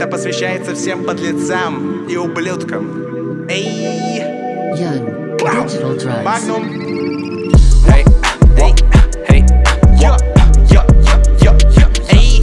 Это посвящается всем подлецам и ублюдкам. Эй! Young Digital Drugs. Magnum. Hey, hey, hey, Yo, yo, yo, yo, yo. Эй!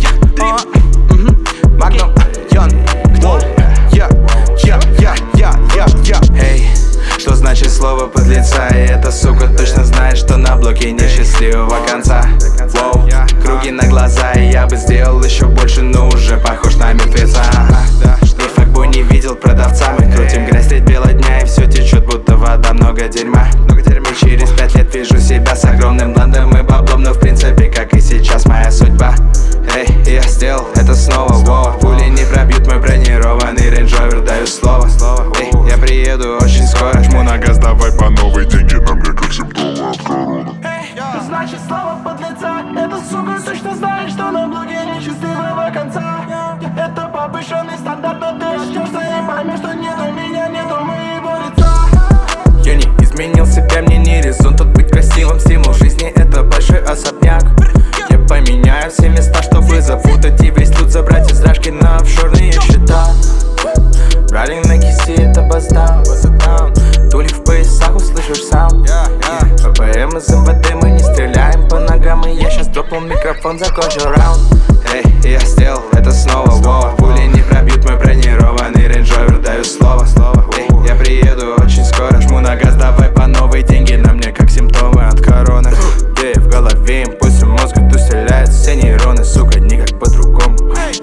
Magnum. Young. Yo, yo, yo, yo, yo, yo. эй, что значит слово подлеца? И эта сука точно знает, что на блоке несчастливого конца. Воу, круги на глаза, и я бы сделал еще больше, но уже похож на мертвеца. И факбой не видел продавца. Мы крутим грязь средь бела дня, и все течет, будто вода, много дерьма. И через 5 лет вижу себя с огромным блендом и баблом, но в принципе, как и сейчас, моя судьба. Эй, я сделал это снова, воу. Пули не пробьют мой бронированный Range Rover, даю слово. Эй, я приеду очень скоро. Жму на газ, давай по новой, деньги на мне как симптомы от короны. Что значит слово подлеца? Это сука точно знает, что на блоге несчастливого конца. Это повышенный стандарт, но ты очнешься и поймешь, что нету меня, нету моего лица. Я не изменил себя, мне не резон тут быть красивым. Стимул жизни — это большой особняк. Я поменяю все места, чтобы запутать и весь лут забрать из дрожки на офшорные счета. Раллинг на кисе — это баздаун. Тули в поясах, услышишь саунд. ППМ из МВД, мы не стреляем по ногам. И я щас дропнул микрофон, закончил раунд. Эй, я сделал это снова, воу. Пули не пробьют мой бронированный Range Rover, даю слово. Эй, я приеду очень скоро. Жму на газ, давай по новой, деньги на мне как симптомы от короны. Эй, в голове импульсы мозга тут стреляют все нейроны, сука, никак по-другому.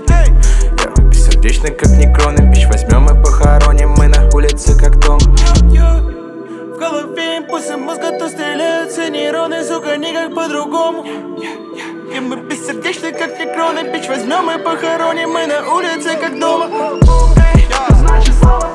Я бессердечный как некроны, бич возьмем и похороним, мы на улице как дома. В голове импульсы мозга то стреляют все нейроны, сука, никак по-другому. И мы бессердечны как некроны, бич возьмем и похороним, мы на улице как дома. Что значит слово